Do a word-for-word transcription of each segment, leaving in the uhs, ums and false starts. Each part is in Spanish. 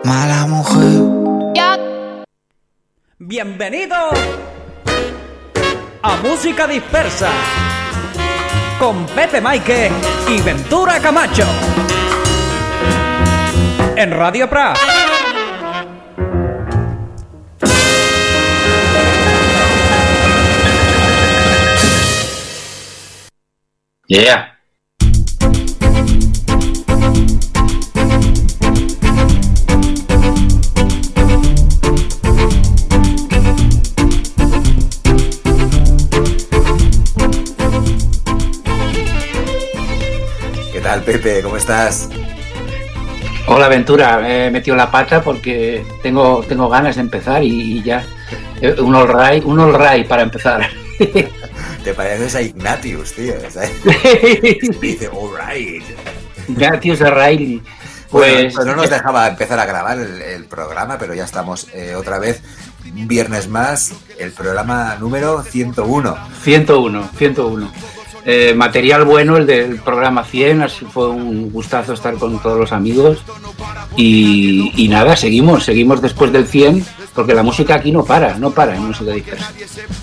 mala mujer. Bienvenido a Música Dispersa con Pepe Maike y Ventura Camacho en Radio Pra. Yeah. ¿Qué tal, Pepe? ¿Cómo estás? Hola, Ventura. He metido la pata porque tengo, tengo ganas de empezar y, y ya. Un all right, un all right para empezar. Te pareces a Ignatius, tío. ¿Sabes? Dice all right. Ignatius O'Reilly. Pues, bueno, no nos dejaba empezar a grabar el, el programa, pero ya estamos eh, otra vez. Un viernes más, el programa número ciento uno. ciento uno, ciento uno. Eh, material bueno el del programa cien, así fue un gustazo estar con todos los amigos y, y nada, seguimos, seguimos después del cien porque la música aquí no para, no para en Música Dispersa.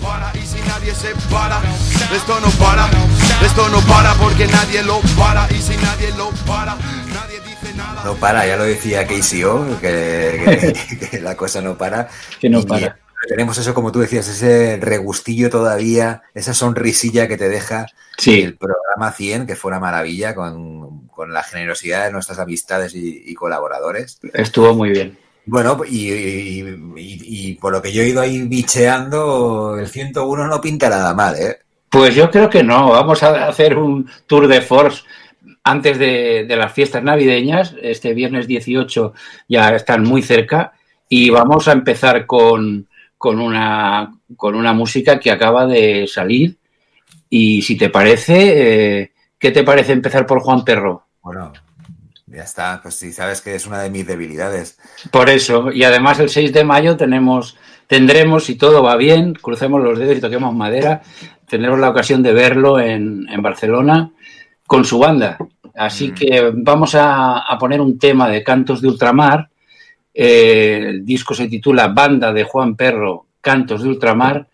Esto no para, esto no para porque nadie lo para y si nadie lo para, nadie dice nada. No para, ya lo decía K C O, que, que, que la cosa no para. Que no y para. Tenemos eso, como tú decías, ese regustillo todavía, esa sonrisilla que te deja sí. el programa cien, que fue una maravilla con, con la generosidad de nuestras amistades y, y colaboradores. Estuvo muy bien. Bueno, y, y, y, y por lo que yo he ido ahí bicheando, el ciento uno no pinta nada mal, ¿eh? Pues yo creo que no. Vamos a hacer un tour de force antes de, de las fiestas navideñas. Este viernes dieciocho ya están muy cerca y vamos a empezar con, con, una, con una música que acaba de salir. Y si te parece, eh, ¿qué te parece empezar por Juan Perro? Bueno, ya está, pues sí, sabes que es una de mis debilidades. Por eso, y además el seis de mayo tenemos, tendremos, si todo va bien, crucemos los dedos y toquemos madera, tendremos la ocasión de verlo en, en Barcelona con su banda. Así mm. que vamos a, a poner un tema de Cantos de Ultramar. Eh, el disco se titula Banda de Juan Perro, Cantos de Ultramar.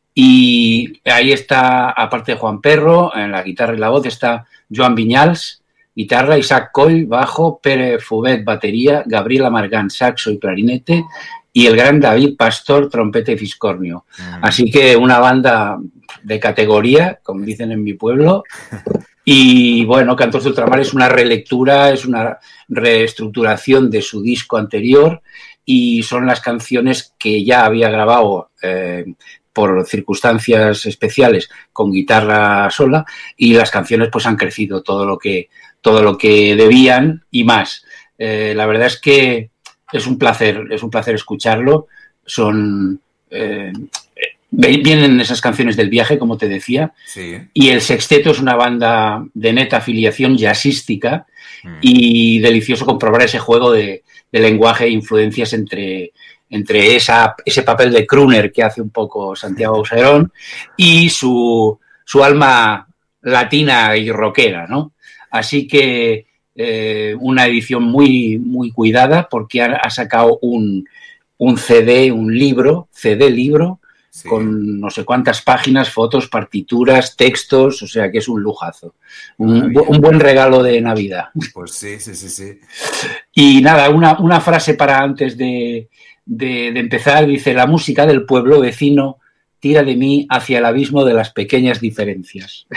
Y ahí está, aparte de Juan Perro, en la guitarra y la voz está Joan Viñals, guitarra, Isaac Coll, bajo, Pere Fubet, batería, Gabriel Amargán, saxo y clarinete, y el gran David Pastor, trompeta y fiscornio. Mm. Así que una banda de categoría, como dicen en mi pueblo. Y bueno, Cantos de Ultramar es una relectura, es una reestructuración de su disco anterior y son las canciones que ya había grabado eh, por circunstancias especiales con guitarra sola y las canciones pues han crecido todo lo que, todo lo que debían y más. Eh, la verdad es que es un placer, es un placer escucharlo. Son eh, vienen esas canciones del viaje, como te decía, sí. Y el Sexteto es una banda de neta afiliación jazzística mm. y delicioso comprobar ese juego de, de lenguaje e influencias entre, entre esa, ese papel de crooner que hace un poco Santiago Auserón y su, su alma latina y rockera, ¿no? Así que eh, una edición muy, muy cuidada porque ha, ha sacado un, un C D, un libro, C D libro, sí. Con no sé cuántas páginas, fotos, partituras, textos, o sea que es un lujazo. Un, un buen regalo de Navidad. Pues sí, sí, sí, sí. Y nada, una, una frase para antes de, de, de empezar, dice: la música del pueblo vecino tira de mí hacia el abismo de las pequeñas diferencias.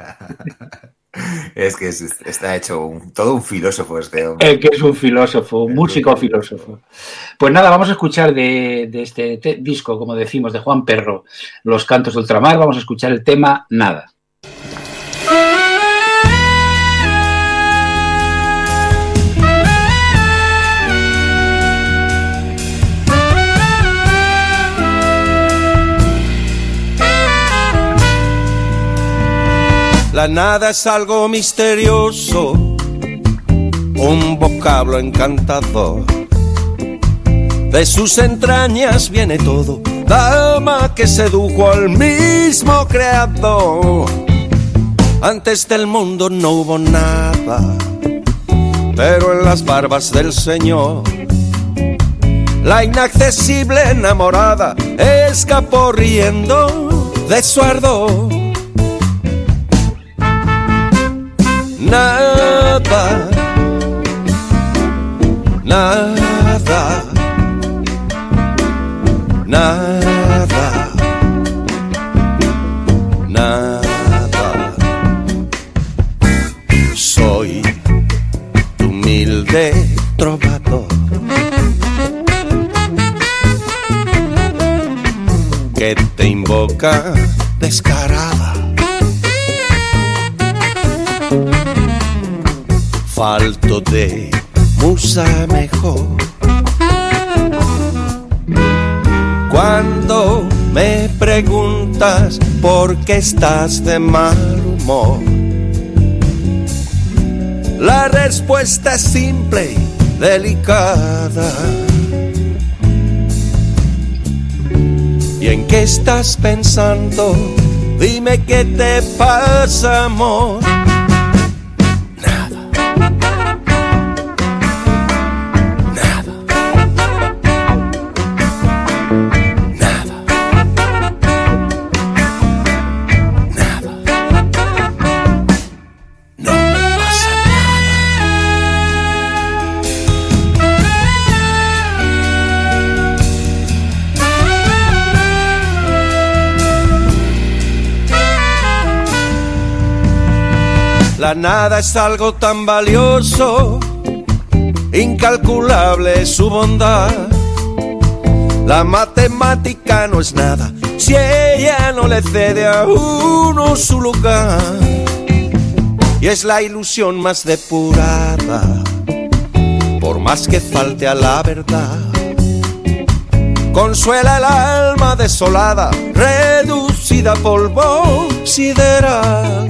Es que es, está hecho un, todo un filósofo este hombre. El que es un filósofo, un músico filósofo. Pues nada, vamos a escuchar de, de este te, disco, como decimos, de Juan Perro, Los Cantos de Ultramar. Vamos a escuchar el tema Nada. La nada es algo misterioso, un vocablo encantador. De sus entrañas viene todo, dama que sedujo al mismo creador. Antes del mundo no hubo nada, pero en las barbas del Señor La inaccesible enamorada escapó riendo de su ardor. Nada, nada, nada, nada. Soy tu humilde trovador que te invoca descarada. Falto de musa mejor. Cuando me preguntas por qué estás de mal humor, la respuesta es simple y delicada. ¿Y en qué estás pensando? Dime qué te pasa, amor. La nada es algo tan valioso, incalculable es su bondad. La matemática no es nada si ella no le cede a uno su lugar. Y es la ilusión más depurada, por más que falte a la verdad. Consuela el alma desolada, reducida a polvo sideral.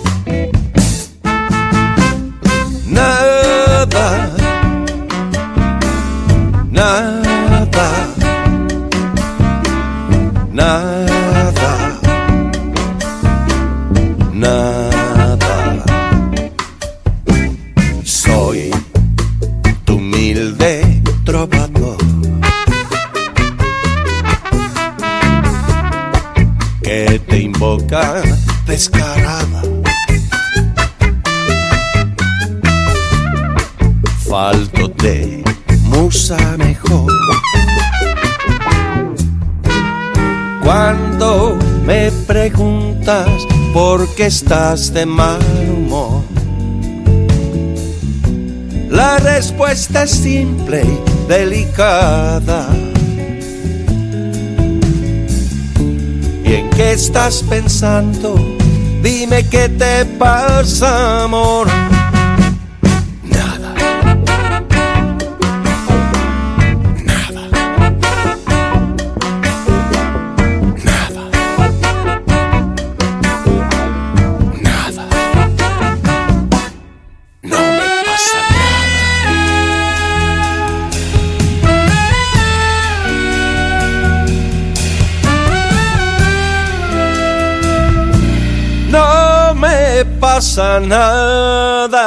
Nada, nada, nada, nada. Soy tu humilde trovador que te invoca descarada. Falto de musa mejor. Cuando me preguntas por qué estás de mal humor, la respuesta es simple y delicada. ¿Y en qué estás pensando? Dime qué te pasa, amor. Pasa nada.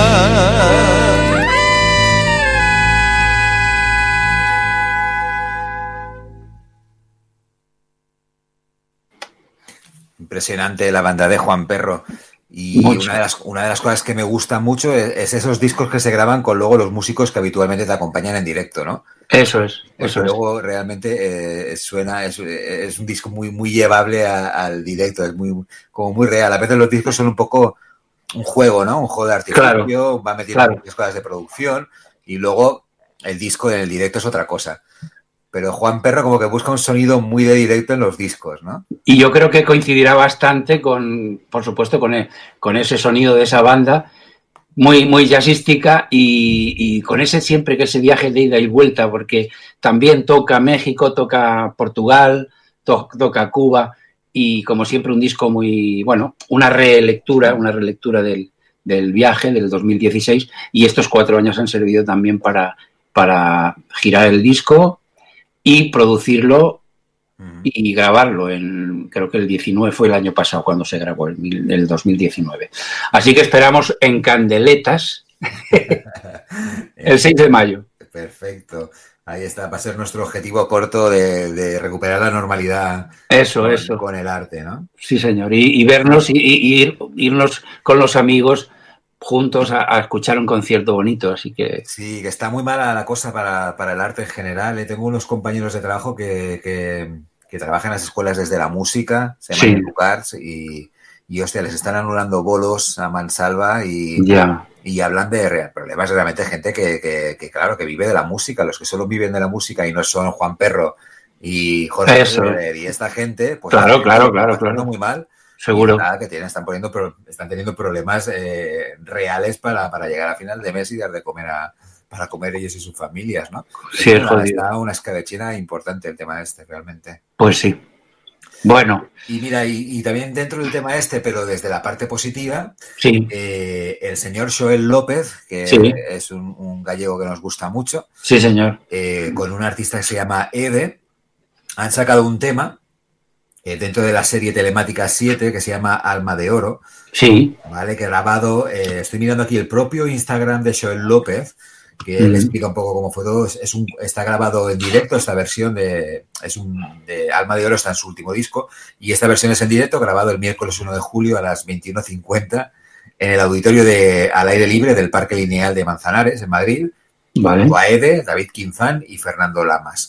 Impresionante la banda de Juan Perro. Y una de, las, una de las cosas que me gusta mucho es, es esos discos que se graban con luego los músicos que habitualmente te acompañan en directo, ¿no? Eso es. Porque eso luego es. realmente eh, suena, es, es un disco muy, muy llevable a, al directo, es muy, como muy real. A veces los discos son un poco un juego, ¿no? Un juego de artificio, claro, va metiendo claro. muchas cosas de producción y luego el disco en el directo es otra cosa. Pero Juan Perro como que busca un sonido muy de directo en los discos, ¿no? Y yo creo que coincidirá bastante con, por supuesto, con, el, con ese sonido de esa banda muy, muy jazzística y, y con ese siempre que ese viaje de ida y vuelta, porque también toca México, toca Portugal, to, toca Cuba y como siempre un disco muy, bueno, una relectura, una relectura del, del viaje del dos mil dieciséis y estos cuatro años han servido también para, para girar el disco y producirlo y grabarlo. En, creo que el diecinueve fue el año pasado cuando se grabó, el, el dos mil diecinueve. Así que esperamos en Candeletas el seis de mayo. perfecto. Ahí está, va a ser nuestro objetivo corto de, de recuperar la normalidad. Eso, con, eso. Con el arte, ¿no? Sí, señor. Y, y vernos y, y ir, irnos con los amigos juntos a, a escuchar un concierto bonito, así que... Sí, que está muy mala la cosa para, para el arte en general. ¿eh? Tengo unos compañeros de trabajo que, que, que trabajan en las escuelas desde la música, se llaman Sí. Educars, y, y, hostia, les están anulando bolos a mansalva y... Ya. Y hablan de problemas realmente gente que, que, que, claro, que vive de la música. Los que solo viven de la música y no son Juan Perro y Jorge Ferrer y esta gente, pues claro, claro, claro, claro. muy mal. Seguro. Y nada, que tienen, están poniendo, están teniendo problemas eh, reales para, para llegar a final de mes y dar de comer a, para comer ellos y sus familias, ¿no? Sí, es jodido. Está una escabechina importante el tema este, realmente. Pues sí. Bueno. Y mira, y, y también dentro del tema este, pero desde la parte positiva, sí. eh, el señor Joel López, que sí. es un, un gallego que nos gusta mucho, sí, señor, eh, con un artista que se llama Ede, han sacado un tema eh, dentro de la serie telemática siete que se llama Alma de Oro. Sí. Vale, que grabado, eh, estoy mirando aquí el propio Instagram de Joel López, que él mm. explica un poco cómo fue todo. Es un, está grabado en directo esta versión de, es un, de Alma de Oro, está en su último disco, y esta versión es en directo, grabado el miércoles uno de julio a las veintiuno cincuenta en el auditorio de Al Aire Libre del Parque Lineal de Manzanares, en Madrid. Vale. Junto a Ede, David Quinzán y Fernando Lamas.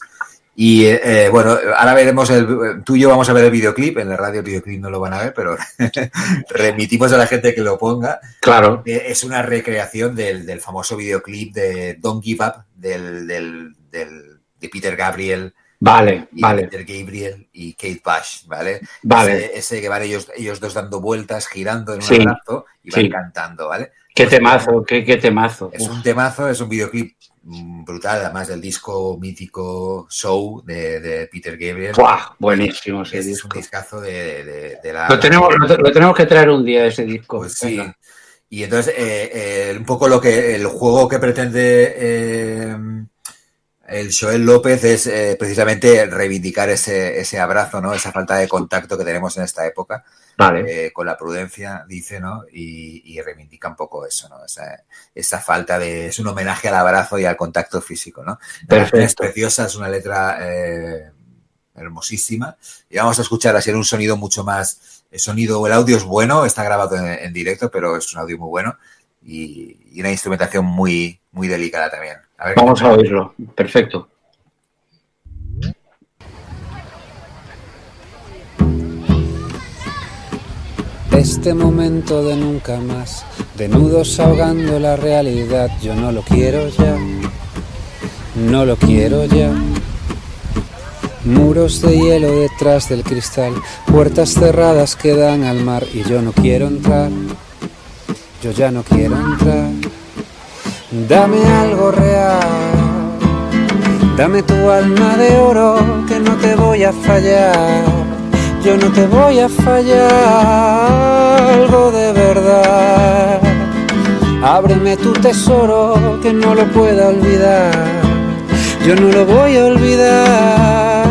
Y eh, bueno, ahora veremos, el, tú y yo vamos a ver el videoclip, en la radio el videoclip no lo van a ver, pero remitimos a la gente que lo ponga. Claro. Eh, es una recreación del, del famoso videoclip de Don't Give Up, del, del, del, de Peter Gabriel. Vale, y vale. Peter Gabriel y Kate Bush, ¿vale? Vale. Ese, ese que van ellos, ellos dos dando vueltas, girando en un sí, abrazo y van sí. cantando, ¿vale? Qué pues, temazo, qué, qué temazo. Es Uf. un temazo, es un videoclip brutal, además del disco mítico Show de, de Peter Gabriel. ¡Buah! Buenísimo ese es disco. un discazo de, de, de la... Lo tenemos, lo, lo tenemos que traer un día ese disco. Pues sí. Venga. Y entonces, eh, eh, un poco lo que el juego que pretende eh, el Joel López es eh, precisamente reivindicar ese, ese abrazo, ¿no? Esa falta de contacto que tenemos en esta época. Vale. Eh, con la prudencia, dice, ¿no? Y, y reivindica un poco eso, ¿no? Esa, esa falta de... Es un homenaje al abrazo y al contacto físico, ¿no? Perfecto. Es preciosa, es una letra eh, hermosísima. Y vamos a escuchar así en un sonido mucho más... El sonido, el audio es bueno, está grabado en, en directo, pero es un audio muy bueno. Y, y una instrumentación muy, muy delicada también. A ver vamos a oírlo. Perfecto. Este momento de nunca más, de nudos ahogando la realidad, yo no lo quiero ya, no lo quiero ya. Muros de hielo detrás del cristal, puertas cerradas que dan al mar y yo no quiero entrar, yo ya no quiero entrar. Dame algo real, dame tu alma de oro que no te voy a fallar. Yo no te voy a fallar, algo de verdad. Ábreme tu tesoro que no lo pueda olvidar. Yo no lo voy a olvidar.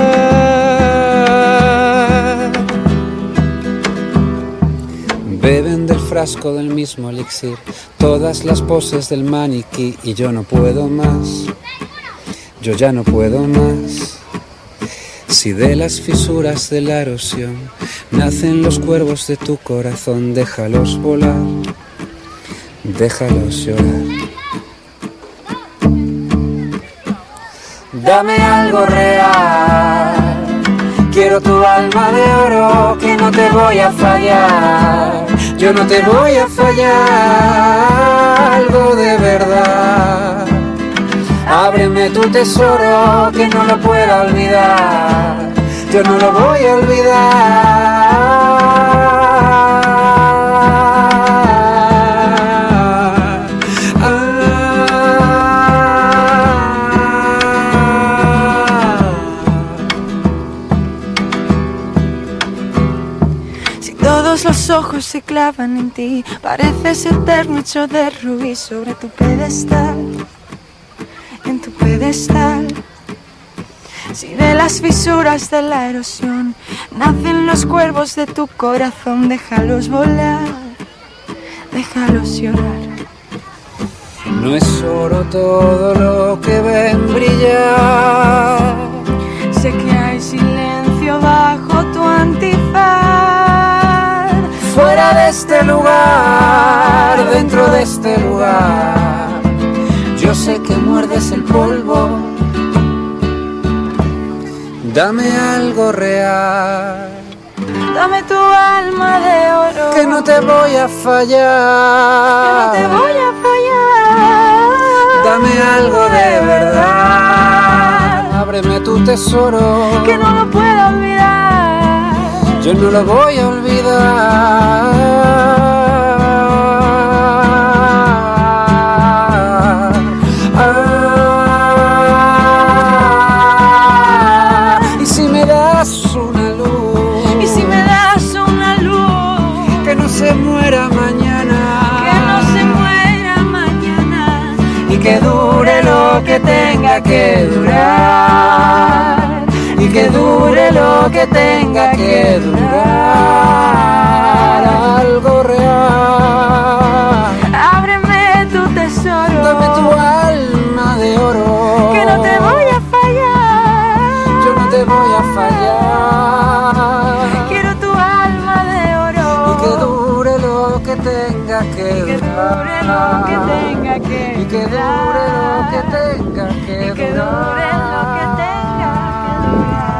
Beben del frasco del mismo elixir todas las poses del maniquí y yo no puedo más. Yo ya no puedo más. Si de las fisuras de la erosión nacen los cuervos de tu corazón, déjalos volar, déjalos llorar. Dame algo real, quiero tu alma de oro que no te voy a fallar. Yo no te voy a fallar, algo de verdad. Ábreme tu tesoro que no lo pueda olvidar. Yo no lo voy a olvidar. Ah. Si todos los ojos se clavan en ti, pareces eterno hecho de rubí sobre tu pedestal. En tu pedestal. Si de las fisuras de la erosión nacen los cuervos de tu corazón, déjalos volar, déjalos llorar. No es oro todo lo este lugar. Yo sé que muerdes el polvo. Dame algo real. Dame tu alma de oro. Que no te voy a fallar. Que no te voy a fallar. Dame algo de verdad. Ábreme tu tesoro. Que no lo puedo olvidar. Yo no lo voy a olvidar. Se muera mañana, que no se muera mañana, y que dure lo que tenga que durar, y que dure lo que tenga que durar. Algo real. Ábreme tu tesoro. Dame tu alma de oro. Que no te voy a fallar. Yo no te voy a fallar. Quiero tu alma de oro. Y que dure lo que tenga que durar. Y que dure lo que tenga que Y que dure lo que tenga que Y que dure lo que tenga que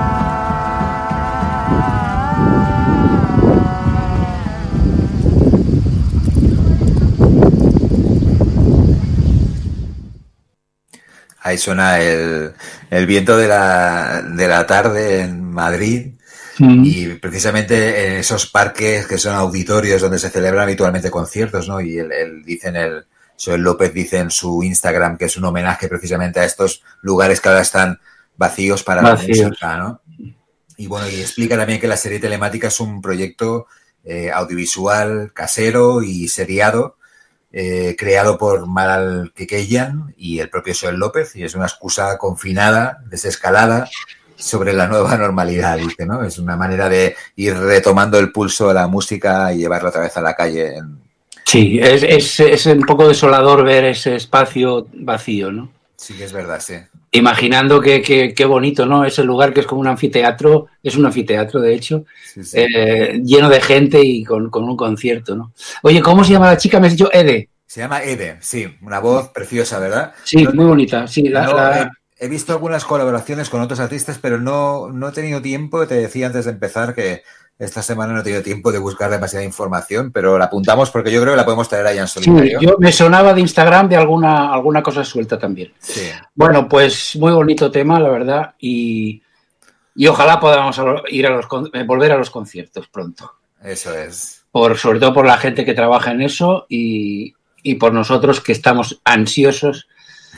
Ahí suena el, el viento de la, de la tarde en Madrid. Mm. Y precisamente en esos parques que son auditorios donde se celebran habitualmente conciertos, ¿no? Y él, él dice en el, Joel López dice en su Instagram que es un homenaje precisamente a estos lugares que ahora están vacíos para Vacíos. la música, ¿no? Y bueno, y explica también que la serie telemática es un proyecto eh, audiovisual casero y seriado, eh, creado por Maral Kekeyan y el propio Joel López, y es una excusa confinada, desescalada, sobre la nueva normalidad, dice, ¿no? Es una manera de ir retomando el pulso a la música y llevarla otra vez a la calle. En... Sí, es, es, es un poco desolador ver ese espacio vacío, ¿no? Sí, que es verdad, sí. Imaginando que, que, qué bonito, ¿no? Ese lugar que es como un anfiteatro, es un anfiteatro, de hecho, Sí, sí. eh, lleno de gente y con, con un concierto, ¿no? Oye, ¿cómo se llama la chica? Me has dicho Ede. Se llama Ede, sí, una voz preciosa, ¿verdad? Sí, No- muy bonita. Sí, la, no, la- He, he visto algunas colaboraciones con otros artistas, pero no, no he tenido tiempo. Te decía antes de empezar que esta semana no he tenido tiempo de buscar demasiada información, pero la apuntamos porque yo creo que la podemos traer allá en sí, solitario. yo me sonaba de Instagram de alguna, alguna cosa suelta también. Sí. Bueno, pues muy bonito tema, la verdad, y, y ojalá podamos a lo- ir a los con- eh, volver a los conciertos pronto. Eso es. Por, sobre todo por la gente que trabaja en eso y, y por nosotros que estamos ansiosos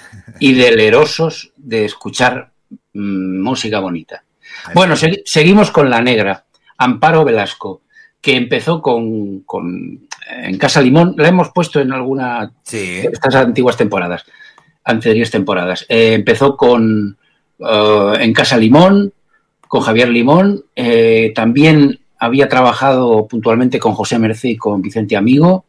y delerosos de escuchar mm, música bonita. Bueno, segui- seguimos con La Negra, Amparo Velasco, que empezó con, con en Casa Limón. La hemos puesto en alguna Sí. de estas antiguas temporadas, anteriores temporadas. Eh, empezó con eh, en Casa Limón, con Javier Limón. Eh, también había trabajado puntualmente con José Mercé y con Vicente Amigo.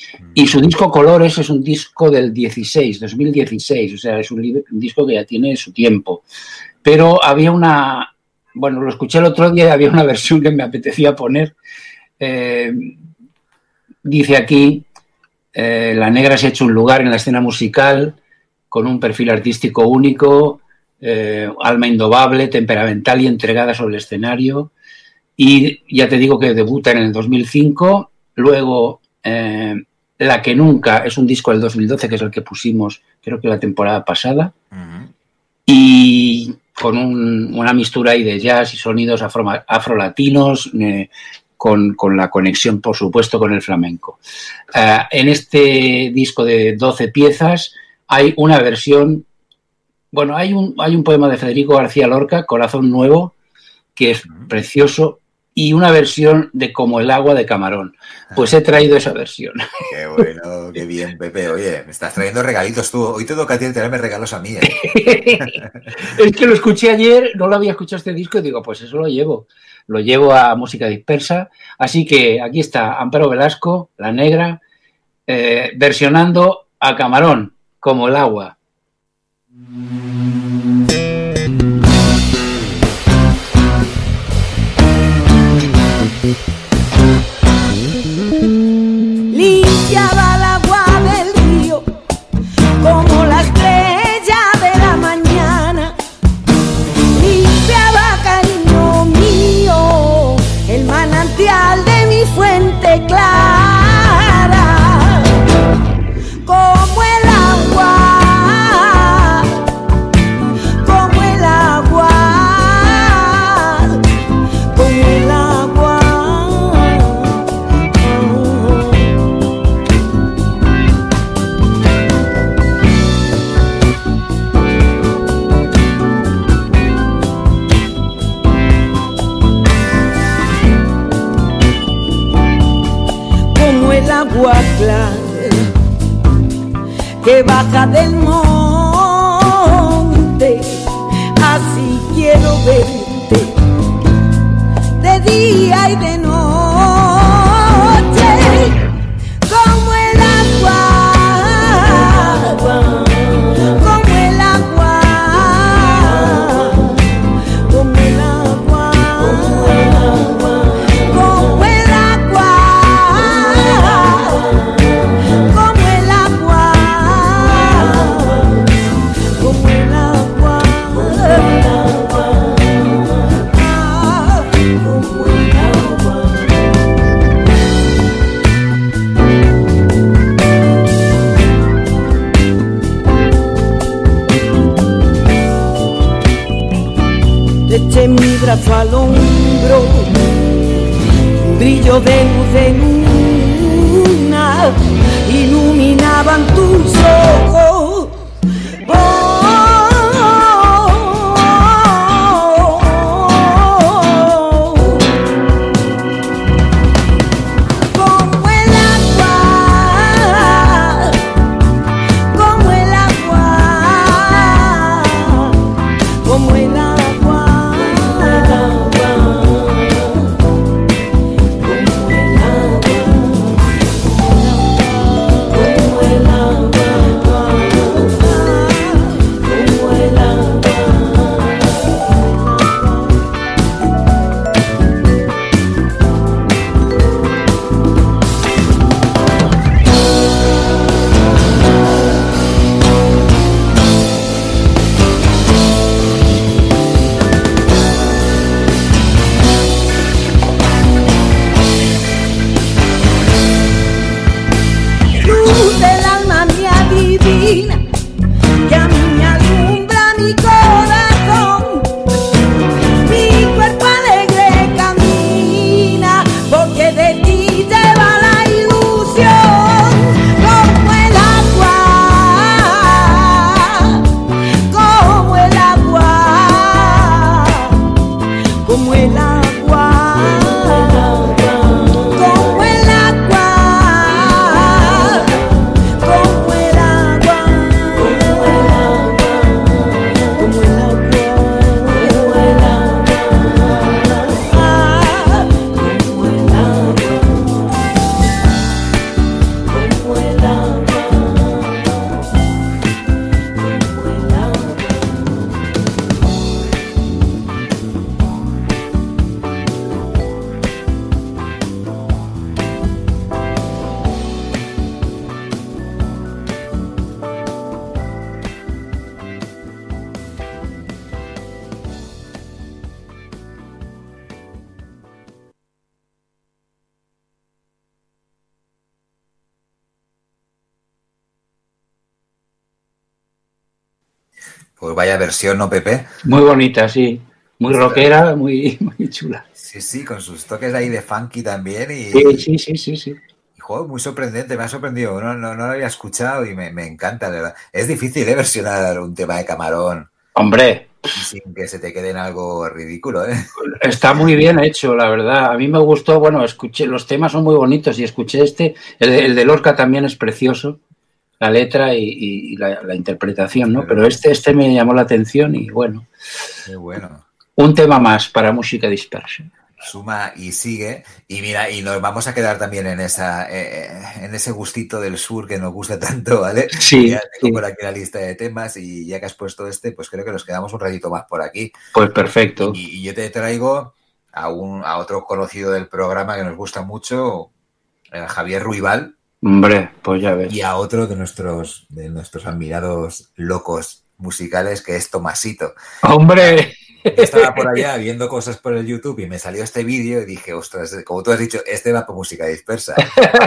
Y su disco Colores es un disco del dieciséis, dos mil dieciséis, o sea, es un, li- un disco que ya tiene su tiempo. Pero había una, bueno, lo escuché el otro día y había una versión que me apetecía poner. Eh, dice aquí, eh, La Negra se ha hecho un lugar en la escena musical con un perfil artístico único, eh, alma indobable, temperamental y entregada sobre el escenario. Y ya te digo que debuta en el dos mil cinco, luego... Eh, La que nunca es un disco del dos mil doce, que es el que pusimos, creo que la temporada pasada, Ujú. y con un- una mistura ahí de jazz y sonidos afro, afrolatinos, eh, con, con la conexión, por supuesto, con el flamenco. Eh, en este disco de doce piezas hay una versión, bueno, hay un, hay un poema de Federico García Lorca, Corazón Nuevo, que es precioso, y una versión de Como el agua de Camarón. Pues he traído esa versión. Qué bueno, qué bien, Pepe. Oye, me estás trayendo regalitos tú. Hoy te toca a ti traerme regalos a mí, ¿eh? Es que lo escuché ayer, no lo había escuchado este disco y digo, pues eso lo llevo. Lo llevo a Música Dispersa. Así que aquí está Amparo Velasco, La Negra, eh, versionando a Camarón, Como el agua. Limpiaba el agua del agua clara que baja del monte, así quiero verte de día y de noche, como el agua, como el agua, como el agua, como el agua, como el agua, como el agua, como el agua. Te eché mi brazo al hombro, un brillo de luz de luna iluminaban tus ojos. Oh, como el agua, como el agua, como el agua. Luz del alma mía divina, que a mí me alumbra mi corazón, mi cuerpo alegre camina, porque de ti lleva la ilusión, como el agua, como el agua, como el agua. Pues vaya versión, ¿no, Pepe? Muy bonita, sí. Muy rockera, muy, muy chula. Sí, sí, con sus toques ahí de funky también. Y, sí, sí, sí, sí, sí. Y, joder, muy sorprendente, me ha sorprendido. No, no, no lo había escuchado y me, me encanta, de verdad. Es difícil, ¿eh? Versionar un tema de Camarón. Hombre. Sin que se te quede en algo ridículo, ¿eh? Está muy bien hecho, la verdad. A mí me gustó, bueno, escuché, los temas son muy bonitos y escuché este. El, el de Lorca también es precioso. La letra y, y la, la interpretación, ¿no? Pero este, este me llamó la atención y bueno. Qué bueno. Un tema más para música dispersa. Suma y sigue. Y mira, y nos vamos a quedar también en esa eh, en ese gustito del sur que nos gusta tanto, ¿vale? Sí. Ya tengo sí. por aquí la lista de temas y ya que has puesto este, pues creo que nos quedamos un ratito más por aquí. Pues perfecto. Y, y yo te traigo a, un, a otro conocido del programa que nos gusta mucho, el Javier Ruibal. Hombre, pues ya ves. Y a otro de nuestros, de nuestros admirados locos musicales, que es Tomasito. ¡Hombre! Yo estaba por allá viendo cosas por el YouTube y me salió este vídeo y dije, ostras, como tú has dicho, este va por música dispersa.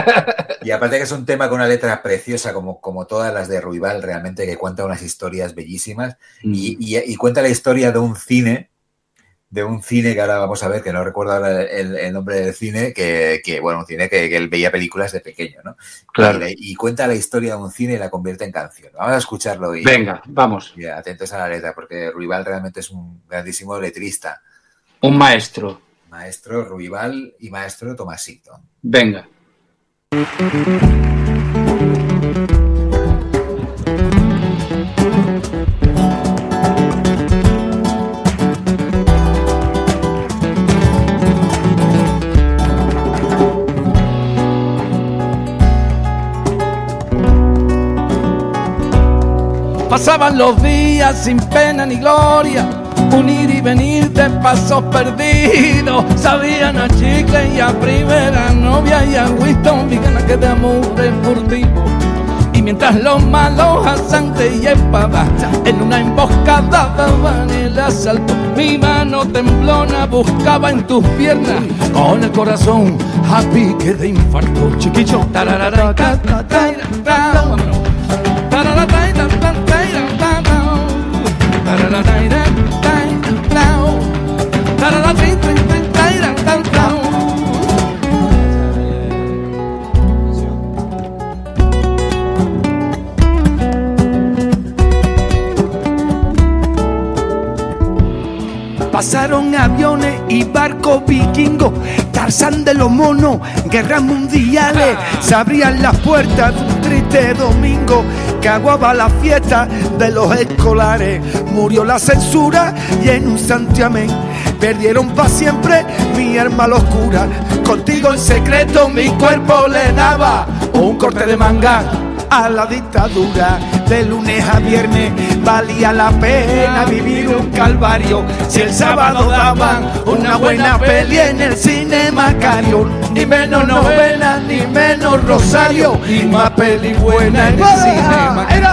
Y aparte que es un tema con una letra preciosa, como, como todas las de Ruibal, realmente, que cuenta unas historias bellísimas. Mm. Y, y, y cuenta la historia de un cine, de un cine que ahora vamos a ver, que no recuerdo ahora el, el nombre del cine, que, que bueno, un cine que, que él veía películas de pequeño, ¿no? Claro. Y, y cuenta la historia de un cine y la convierte en canción. Vamos a escucharlo. Y, venga, vamos. Y atentos a la letra, porque Ruibal realmente es un grandísimo letrista. Un maestro. Maestro Ruibal y maestro Tomasito. Venga. Pasaban los días sin pena ni gloria, un ir y venir de pasos perdidos. Sabían a chicle y a primera novia y a Winston, mi gana que de amor es furtivo. Y mientras los malos a sangre y espada en una emboscada daban el asalto, mi mano temblona buscaba en tus piernas con el corazón a pique de infarto. Chiquicho, tararara, ta, ta, ta, ta, vámonos. Tararara, ta, ta, ta, ta, ta, tararara, ta, tararara, ta, ta, ta, ta. Pasaron aviones y barcos vikingos, Tarzán de los monos, guerras mundiales. Se abrían las puertas de un triste domingo que aguaba la fiesta de los escolares. Murió la censura y en un santiamén perdieron para siempre mi alma a la oscura. Contigo en secreto mi cuerpo le daba un corte de manga a la dictadura. De lunes a viernes valía la pena vivir un calvario. Si el sábado daban una buena peli en el cine Macario, ni menos novena, ni menos Rosario, y más peli buena en el cine Macario.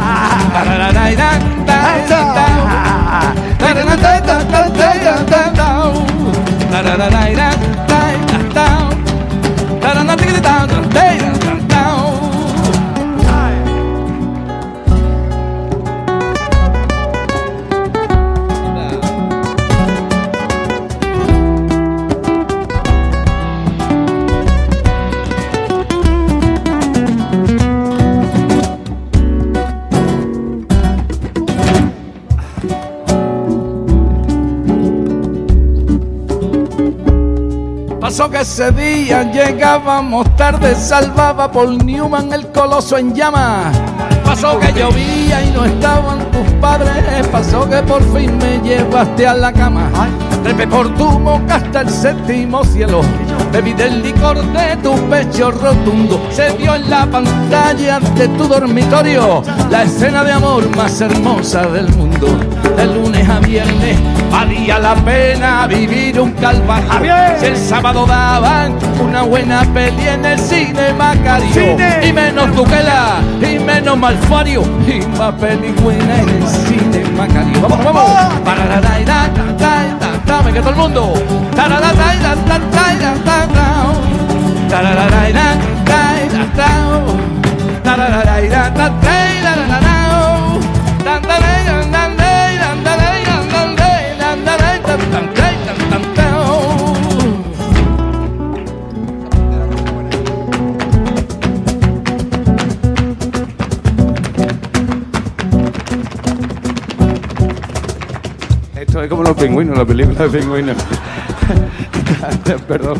Pasó que ese día llegábamos tarde, salvaba Paul Newman el coloso en llamas. Pasó que llovía y no estaban tus padres. Pasó que por fin me llevaste a la cama. Trepé por tu boca hasta el séptimo cielo. Bebí del licor de tu pecho rotundo. Se vio en la pantalla de tu dormitorio la escena de amor más hermosa del mundo. De lunes a viernes valía la pena vivir un calvario. Si el sábado daban una buena peli en el cine Macario, cine. Y menos Duquela, y menos Malfario, y más peli buena en el cine Macario. Vamos, vamos. Parararaira, ta, ta, ta, ta, me queda todo el mundo. Tarararaira, ta, ta, ta, ta, ta. Tarararaira, ta, ta, ta. Tarararaira, ta, ta, ta, ta, ta. Esto es como los pingüinos, la película de pingüinos. Perdón.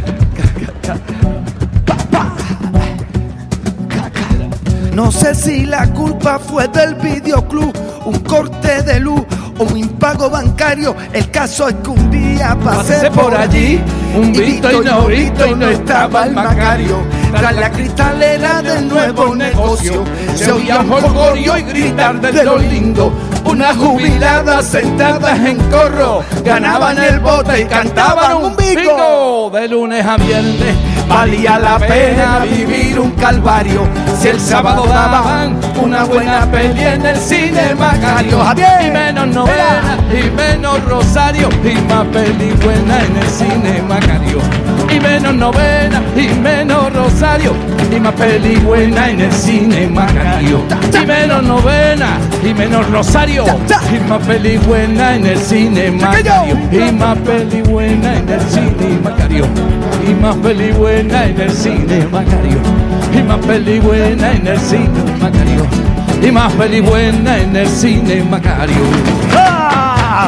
No sé si la culpa fue del videoclub, un corte de luz o un impago bancario. El caso es que un día pasé, pasé por allí, un visto y no visto y no estaba el Macario. Tras la cristalera del nuevo negocio se oía un jolgorio y gritar de lo lindo. Unas jubiladas sentadas en corro ganaban el bote y cantaban un bingo. De lunes a viernes valía la pena vivir un calvario. Si el sábado daban una buena peli en el cine Macario, y menos novena y menos Rosario, y más peli buena en el cine Macario. Y menos novena y menos Rosario, y más peli buena en el cine Macario. Y menos novena y menos Rosario, y más peli buena en el cine Macario. Y más peli buena en el cine Macario. Y más peli buena en el cine Macario. Y más peli buena en el cine Macario. Y más peli buena en el cine Macario. ¡Ah!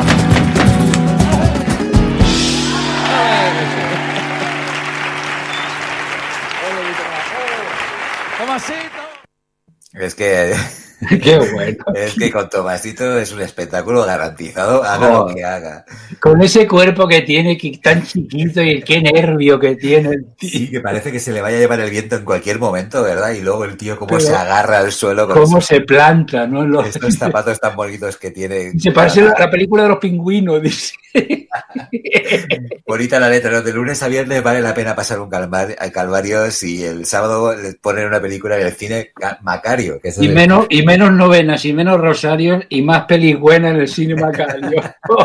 Tomasito. Es que... Qué bueno. Es que con Tomasito es un espectáculo garantizado, haga oh, lo que haga. Con ese cuerpo que tiene, que tan chiquito, y qué nervio que tiene el tío. Sí, que parece que se le vaya a llevar el viento en cualquier momento, ¿verdad? Y luego el tío cómo Pero, se agarra al suelo. Con cómo esos, se planta, ¿no? Los... Estos zapatos tan bonitos que tiene. Se parece a la película de los pingüinos, dice. Bonita la letra, ¿no? De lunes a viernes vale la pena pasar un calvar, calvario si el sábado le ponen una película en el cine Macario. Que es y, menos, y menos novenas y menos rosarios y más peligüena en el cine Macario.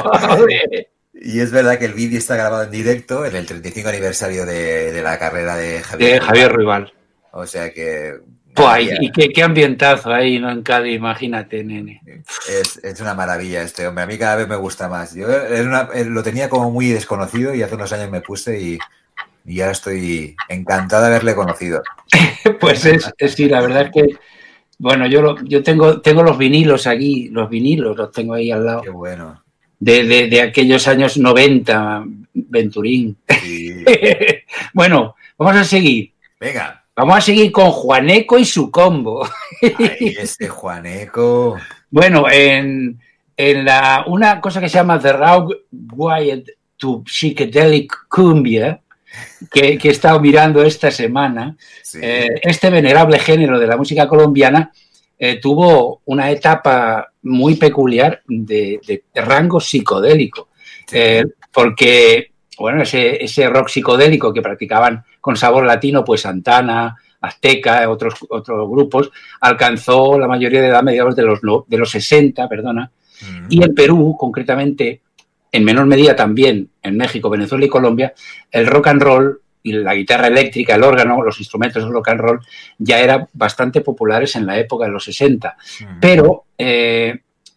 Y es verdad que el vídeo está grabado en directo en el treinta y cinco aniversario de, de la carrera de Javier, de Javier Ruibal. O sea que... Pues, y qué, qué ambientazo ahí, ¿no? En Cádiz, imagínate, nene. Es, es una maravilla este hombre. A mí cada vez me gusta más. Yo era una, lo tenía como muy desconocido y hace unos años me puse y, y ahora estoy encantado de haberle conocido. Pues es, es sí, la verdad es que bueno, yo lo, yo tengo tengo los vinilos aquí, los vinilos los tengo ahí al lado. Qué bueno. De, de, de aquellos años noventa, Venturín. Sí. Bueno, vamos a seguir. Venga. Vamos a seguir con Juaneco y su combo. Ay, este Juaneco. Bueno, en, en la, una cosa que se llama The Rogue Wired to Psychedelic Cumbia, que, que he estado mirando esta semana, sí. eh, este venerable género de la música colombiana eh, tuvo una etapa muy peculiar de, de, de rango psicodélico. Sí. Eh, porque, bueno, ese, ese rock psicodélico que practicaban con sabor latino, pues Santana, Azteca, otros, otros grupos, alcanzó la mayoría de edad mediados de los, de los sesenta, perdona, uh-huh. Y en Perú, concretamente, en menor medida también, en México, Venezuela y Colombia, el rock and roll y la guitarra eléctrica, el órgano, los instrumentos del rock and roll ya eran bastante populares en la época de los sesenta. Uh-huh. Pero eh,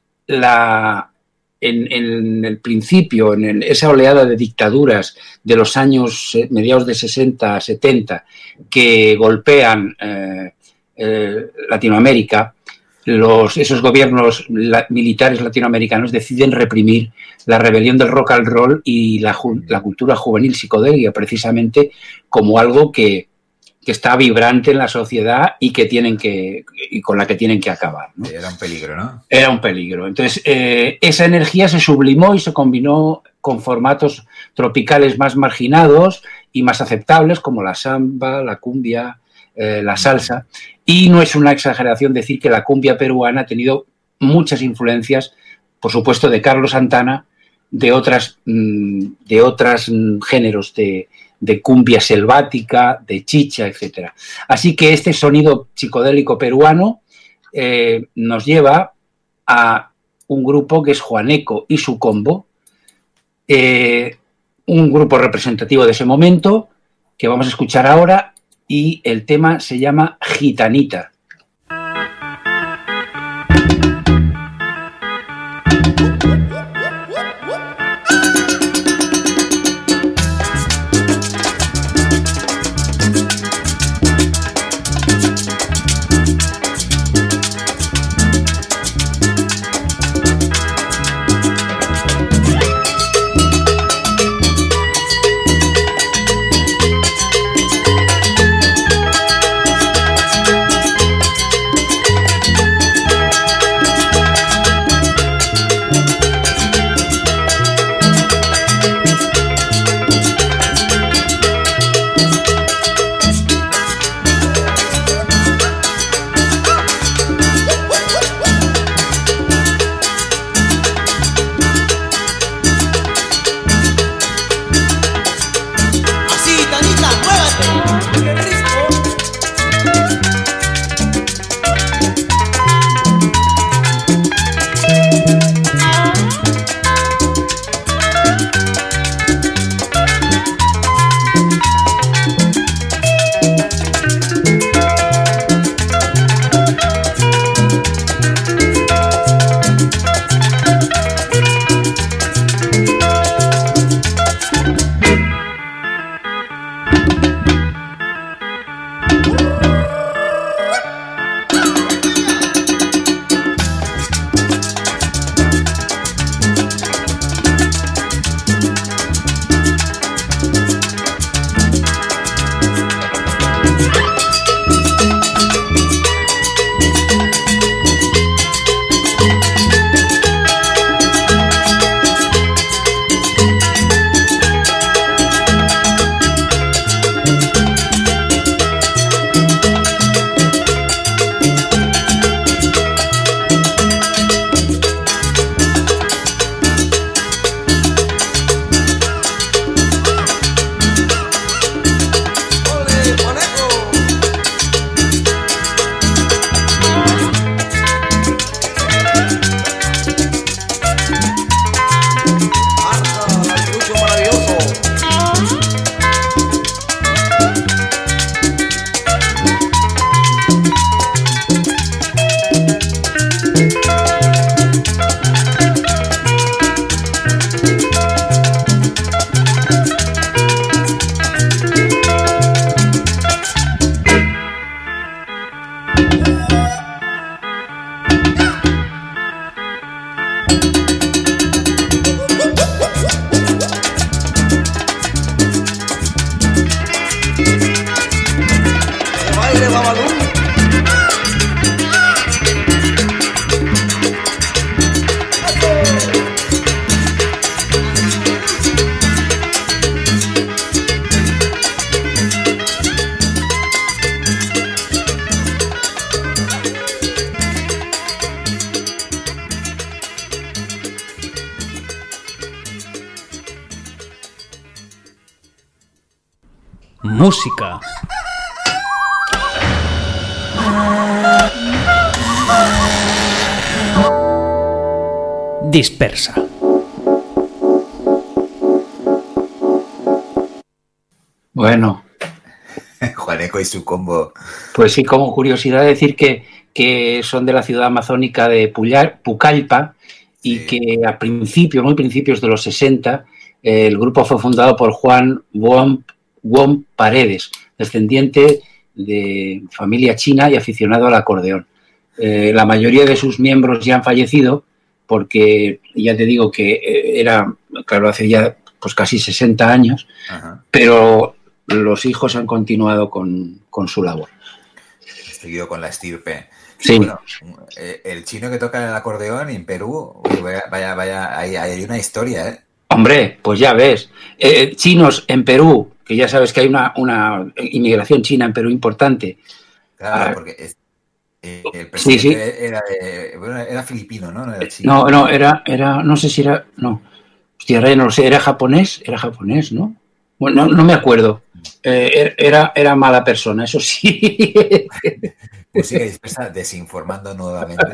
la... En, en el principio, en el, esa oleada de dictaduras de los años eh, mediados de sesenta, setenta, que golpean eh, eh, Latinoamérica, los, esos gobiernos la, militares latinoamericanos deciden reprimir la rebelión del rock and roll y la, la cultura juvenil psicodélica, precisamente como algo que, que está vibrante en la sociedad y que tienen que y con la que tienen que acabar, ¿no? Era un peligro, ¿no? Era un peligro. Entonces, eh, esa energía se sublimó y se combinó con formatos tropicales más marginados y más aceptables, como la samba, la cumbia, eh, la salsa. Y no es una exageración decir que la cumbia peruana ha tenido muchas influencias, por supuesto, de Carlos Santana, de otras, de otros géneros de de cumbia selvática, de chicha, etcétera. Así que este sonido psicodélico peruano eh, nos lleva a un grupo que es Juaneco y su combo, eh, un grupo representativo de ese momento que vamos a escuchar ahora y el tema se llama Gitanita. música. Dispersa. Bueno. Juaneco y su combo. Pues sí, como curiosidad decir que, que son de la ciudad amazónica de Puyar, Pucallpa y sí. que a principios, muy principios de los sesenta, eh, el grupo fue fundado por Juan Wom, Wom Paredes, descendiente de familia china y aficionado al acordeón. Eh, la mayoría de sus miembros ya han fallecido porque, ya te digo que era, claro, hace ya pues casi sesenta años, Ajá. pero los hijos han continuado con, con su labor. Seguido con la estirpe. Sí. Bueno, el chino que toca el acordeón en Perú, vaya, vaya, vaya hay, hay una historia, ¿eh? Hombre, pues ya ves. Eh, chinos en Perú, que ya sabes que hay una, una inmigración china en Perú importante. Claro, ah, porque es, eh, el presidente sí, sí. Era, de, bueno, era filipino, ¿no? No era chino. No, no, era, era, no sé si era, no. Hostia, no lo sé, era japonés, era japonés, ¿no? Bueno, no, no me acuerdo. Eh, era, era mala persona, eso sí. Pues sí, está desinformando nuevamente.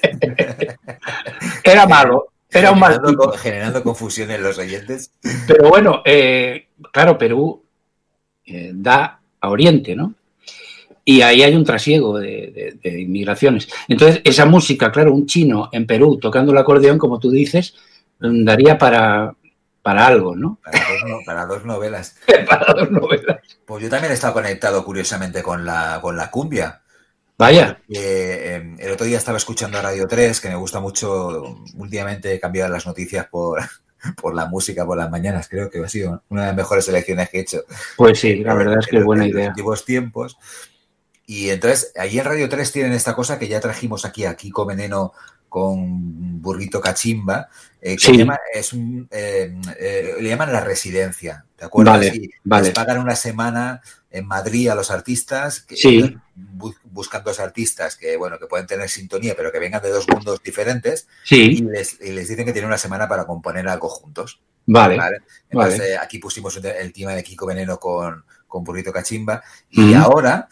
Era malo, era un mal tipo. Generando confusión en los oyentes. Pero bueno, eh, claro, Perú eh, da a Oriente, ¿no? Y ahí hay un trasiego de, de, de inmigraciones. Entonces, esa música, claro, un chino en Perú tocando el acordeón, como tú dices, daría para... para algo, ¿no? Para dos, no, para dos novelas. Para dos novelas. Pues yo también he estado conectado, curiosamente, con la, con la cumbia. Vaya. Eh, el otro día estaba escuchando a Radio tres, que me gusta mucho. Últimamente he cambiado las noticias por, por la música por las mañanas. Creo que ha sido una de las mejores elecciones que he hecho. Pues sí, la verdad es que es buena idea. En los últimos tiempos. Y entonces, allí en Radio tres tienen esta cosa que ya trajimos aquí, a Kiko Veneno con Burrito Cachimba, eh, que sí. llama, es un, eh, eh, le llaman la residencia, ¿te acuerdas? Vale, y vale. Les pagan una semana en Madrid a los artistas, que sí. bu buscan dos artistas que, bueno, que pueden tener sintonía, pero que vengan de dos mundos diferentes, sí. y, les, y les dicen que tienen una semana para componer algo juntos. Vale. ¿Vale? Entonces, vale. Eh, aquí pusimos el tema de Kiko Veneno con, con Burrito Cachimba, y mm. ahora...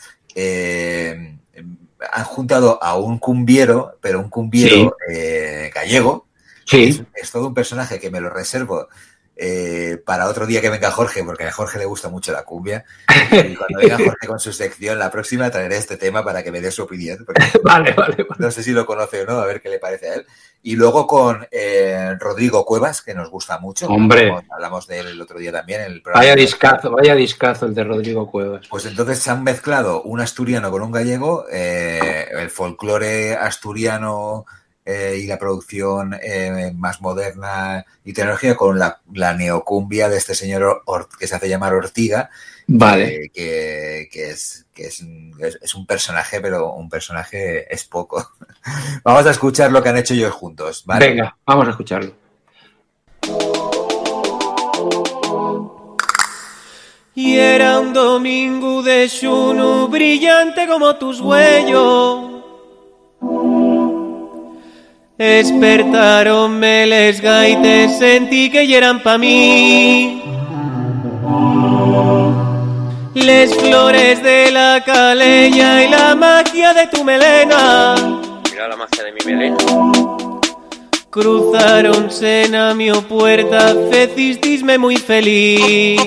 Eh, han juntado a un cumbiero, pero un cumbiero sí. eh, gallego. Sí. Es, es todo un personaje que me lo reservo eh, para otro día que venga Jorge, porque a Jorge le gusta mucho la cumbia. Y cuando venga Jorge con su sección, la próxima traeré este tema para que me dé su opinión. Vale, vale, vale. No sé si lo conoce o no, a ver qué le parece a él. Y luego con eh, Rodrigo Cuevas, que nos gusta mucho. Hombre. Hablamos, hablamos de él el otro día también. En el programa vaya discazo, vaya discazo el de Rodrigo Cuevas. Pues entonces se han mezclado un asturiano con un gallego, eh, el folclore asturiano eh, y la producción eh, más moderna y tecnología con la, la neocumbia de este señor Or, que se hace llamar Ortiga. Vale. Eh, que, que, es, que es, es, es un personaje, pero un personaje es poco. Vamos a escuchar lo que han hecho ellos juntos, ¿vale? Venga, vamos a escucharlo. Y era un domingo de xuno brillante como tus huellos. Despertaronme les gaites, sentí que eran pa' mí. Les flores de la calella y la magia de tu melena. Mira la magia de mi melena. Cruzaronse na mi puerta, fecistisme muy feliz.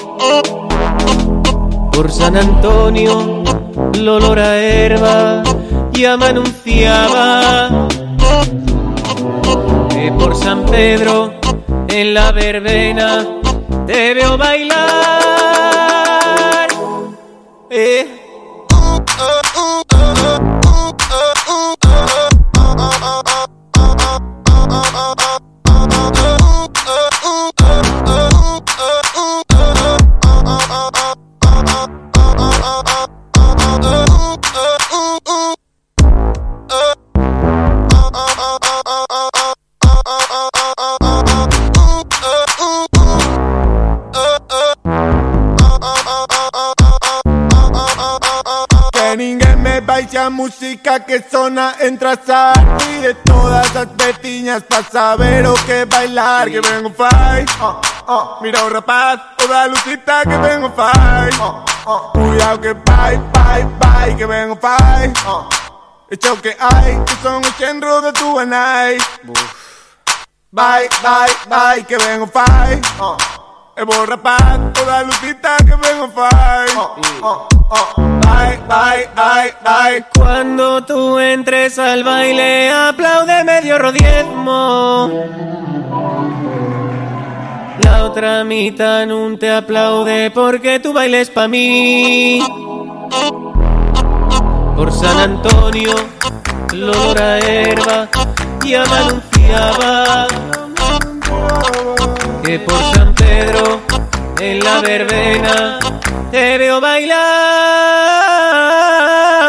Por San Antonio, el olor a herba ya me anunciaba que por San Pedro, en la verbena, te veo bailar. Eh. Música que sona entra a y de todas las vecinas pa' saber o que bailar, que vengo fight, uh, uh, mira o rapaz, toda lucita que vengo fai. Uh, uh, cuidado que bye, bye, bye, que vengo fai. Uh, hecho que hay, que son el centro de tu anai. Bye, bye, bye, que vengo fai. Uh, e vou rapaz, toda lucita que vengo fai. Uh, uh, uh, bye, bye, bye, bye. Cuando tú entres al baile, aplaude medio rodiezmo. La otra mitad no te aplaude porque tu baile es pa' mí. Por San Antonio, el olor a herba ya me anunciaba que por San Pedro, en la verbena, te veo bailar.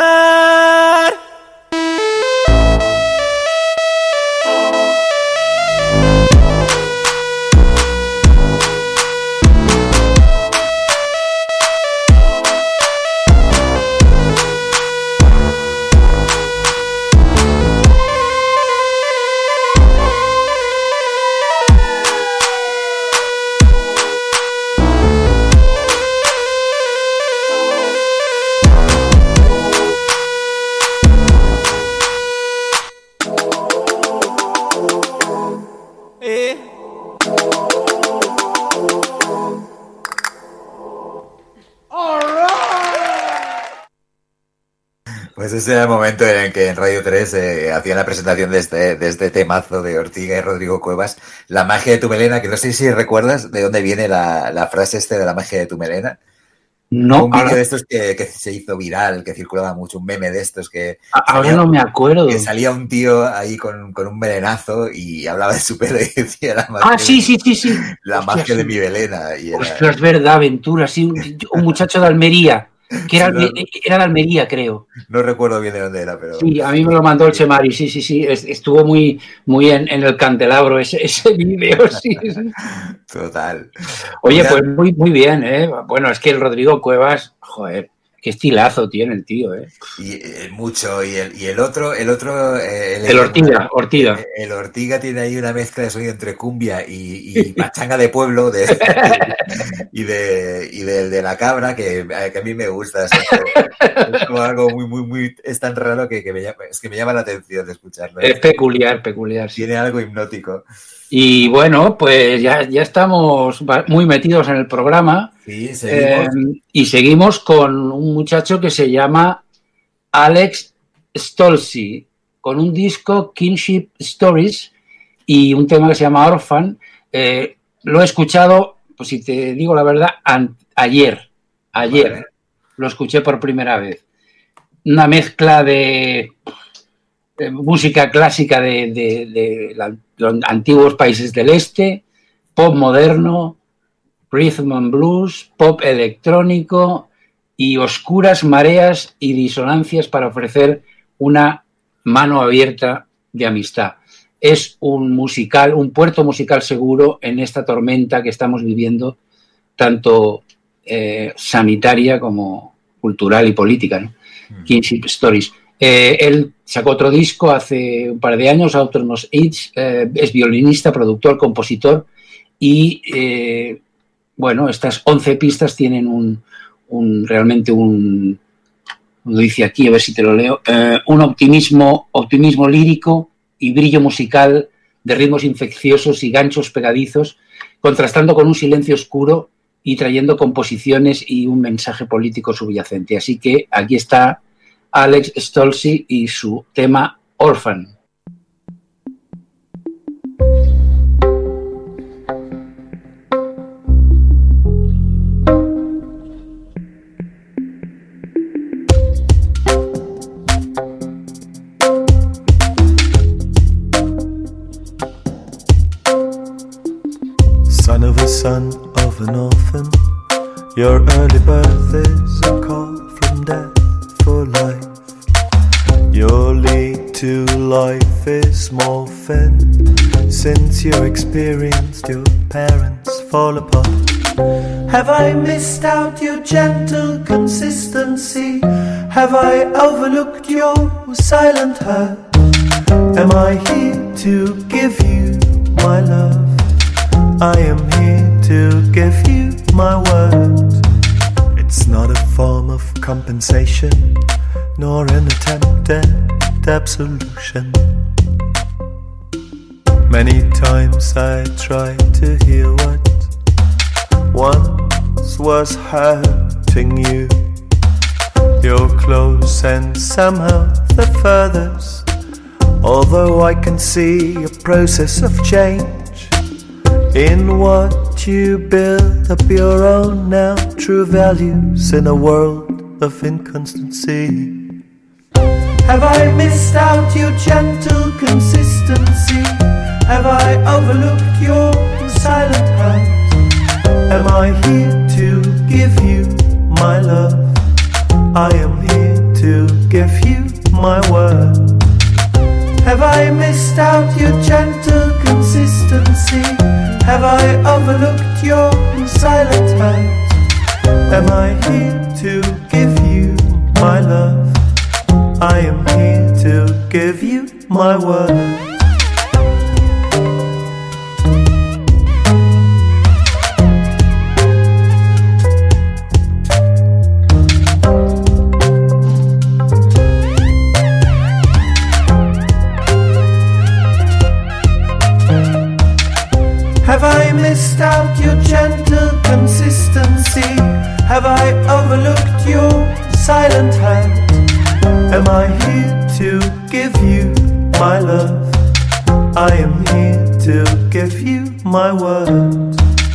Pues ese era el momento en el que en Radio tres eh, hacían la presentación de este, de este temazo de Ortiga y Rodrigo Cuevas, La magia de tu melena, que no sé si recuerdas de dónde viene la, la frase este de la magia de tu melena. No. Un vídeo de estos que, que se hizo viral, que circulaba mucho, un meme de estos que... Ahora salía, no me acuerdo. Que salía un tío ahí con, con un melenazo y hablaba de su pelo y decía la magia, ah, sí, sí, sí, sí. La Hostia, magia sí. de mi melena. Y era... Ostras, es verdad, Aventura, sí, un, un muchacho de Almería, que era, no, era de Almería, creo. No recuerdo bien de dónde era, pero... Sí, a mí me lo mandó el Chemari, sí, sí, sí, estuvo muy, muy en, en el candelabro ese, ese vídeo, sí. Total. Oye, pues muy, muy bien, ¿eh? Bueno, es que el Rodrigo Cuevas, joder, qué estilazo tiene el tío, ¿eh? Y eh, mucho, y el, y el otro, el otro... Eh, el, el Ortiga, Ortiga. El, el Ortiga tiene ahí una mezcla de sonido entre cumbia y, y pachanga de pueblo de, de, y de y de, de la cabra que, que a mí me gusta. Es, es como algo muy, muy, muy... Es tan raro que, que me llama, es que me llama la atención de escucharlo. Es peculiar, peculiar. Sí. Tiene algo hipnótico. Y bueno, pues ya, ya estamos muy metidos en el programa. Sí, seguimos. Eh, y seguimos con un muchacho que se llama Alex Stolzy, con un disco Kinship Stories y un tema que se llama Orphan. Eh, lo he escuchado, pues si te digo la verdad, an- ayer. Ayer vale. Lo escuché por primera vez. Una mezcla de... música clásica de, de, de la, los antiguos países del este, pop moderno, rhythm and blues, pop electrónico y oscuras mareas y disonancias para ofrecer una mano abierta de amistad. Es un musical, un puerto musical seguro en esta tormenta que estamos viviendo, tanto eh, sanitaria como cultural y política, ¿no? Mm. Kinship Stories. Eh, él sacó otro disco hace un par de años, Outermost Edge, eh, es violinista, productor, compositor y, eh, bueno, estas once pistas tienen un, un realmente un, lo dice aquí, a ver si te lo leo, eh, un optimismo, optimismo lírico y brillo musical de ritmos infecciosos y ganchos pegadizos, contrastando con un silencio oscuro y trayendo composiciones y un mensaje político subyacente. Así que aquí está Alex Stolzy y su tema Orphan. Son of a son of an orphan, your early birth is a call from death for life. Your lead to life is morphin, since you experienced your parents fall apart. Have I missed out your gentle consistency? Have I overlooked your silent hurt? Am I here to give you my love? I am here to to give you my word. It's not a form of compensation, nor an attempt at absolution. Many times I tried to heal what once was hurting you. You're close and somehow the furthest, although I can see a process of change in what you build up your own now true values in a world of inconstancy. Have I missed out your gentle consistency? Have I overlooked your silent hand? Am I here to give you my love? I am here to give you my word. Have I missed out your gentle consistency? Have I overlooked your silent hand? Am I here to give you my love? I am here to give you my word. Have I missed out your gentle consistency? Have I overlooked your silent hand? Am I here to give you my love? I am here to give you my word.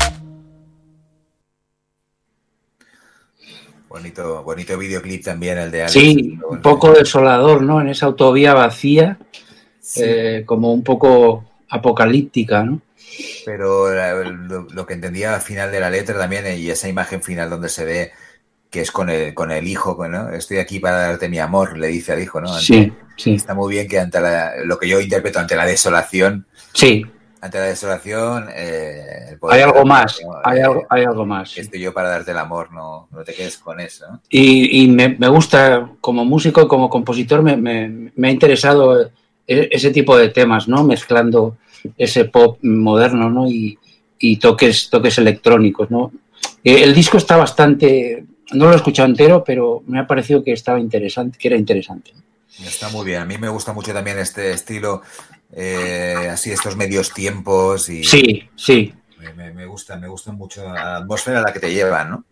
Bonito, bonito videoclip también el de Alex. Sí, un poco desolador, ¿no? En esa autovía vacía, sí. eh, como un poco apocalíptica, ¿no? Pero lo, lo que entendía al final de la letra también, y esa imagen final donde se ve que es con el, con el hijo, ¿no? Estoy aquí para darte mi amor, le dice al hijo, ¿no? Ante, sí, sí. Está muy bien que ante la, lo que yo interpreto ante la desolación. Sí. Ante la desolación. Eh, el poder hay algo más, ¿no? hay, eh, algo, hay algo más. Estoy yo para darte el amor, no, no te quedes con eso, ¿no? Y, y me, me gusta, como músico y como compositor, me, me, me ha interesado ese tipo de temas, ¿no? Mezclando ese pop moderno, ¿no? Y, y toques, toques electrónicos, ¿no? El disco está bastante, no lo he escuchado entero, pero me ha parecido que estaba interesante, que era interesante. Está muy bien. A mí me gusta mucho también este estilo, eh, así estos medios tiempos y sí, sí. Me, me gusta, me gusta mucho la atmósfera a la que te llevan, ¿no?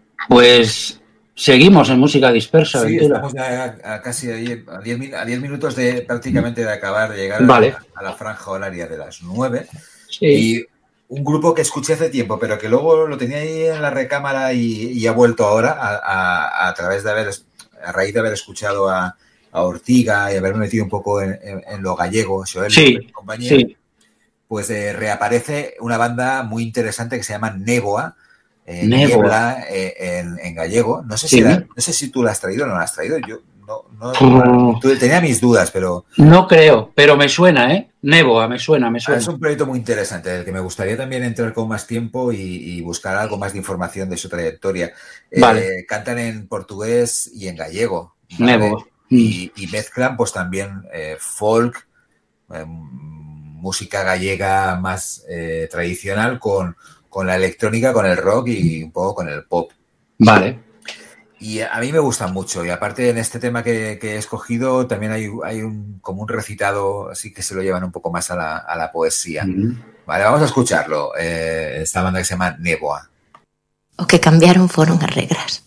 Pues seguimos en música dispersa, sí, Ventura. Estamos ya a, a casi a diez minutos de prácticamente de acabar de llegar vale. a, a la franja horaria de las nueve. Sí. Y un grupo que escuché hace tiempo, pero que luego lo tenía ahí en la recámara y, y ha vuelto ahora a, a, a través de haber, a raíz de haber escuchado a, a Ortiga y haberme metido un poco en, en, en lo gallego, Joel sí, y compañía, sí. pues eh, reaparece una banda muy interesante que se llama Néboa, eh, Néboa. Niebla eh, en, en gallego. No sé, sí. si la, no sé si tú la has traído o no la has traído. Yo no, no, tú, tenía mis dudas, pero... No creo, pero me suena, ¿eh? Néboa, me suena, me suena. Es un proyecto muy interesante, del que me gustaría también entrar con más tiempo y, y buscar algo más de información de su trayectoria. Vale. Eh, cantan en portugués y en gallego. ¿Vale? Néboa. Y, y mezclan pues también eh, folk, eh, música gallega más eh, tradicional con, con la electrónica, con el rock y un poco con el pop. Vale. Y a mí me gustan mucho. Y aparte en este tema que, que he escogido también hay, hay un, como un recitado así que se lo llevan un poco más a la, a la poesía. Mm-hmm. Vale, vamos a escucharlo. Eh, esta banda que se llama Néboa. O que cambiaron foron as regras.